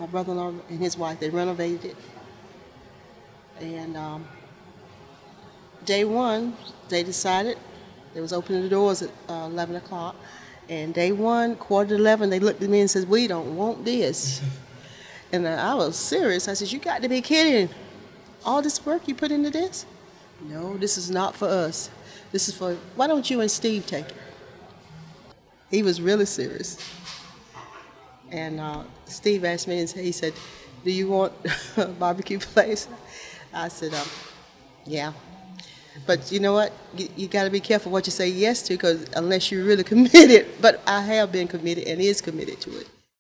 my brother-in-law and his wife, they renovated it. And day one, they decided they was opening the doors at 11 o'clock. And day one, quarter to 11, they looked at me and said, "We don't want this." And I was serious. I said, "You got to be kidding. All this work you put into this?" "No, this is not for us. This is for, why don't you and Steve take it?" He was really serious. And Steve asked me, and he said, "Do you want a barbecue place?" I said, "Yeah." But you know what? You got to be careful what you say yes to, because unless you're really committed. But I have been committed and is committed to it.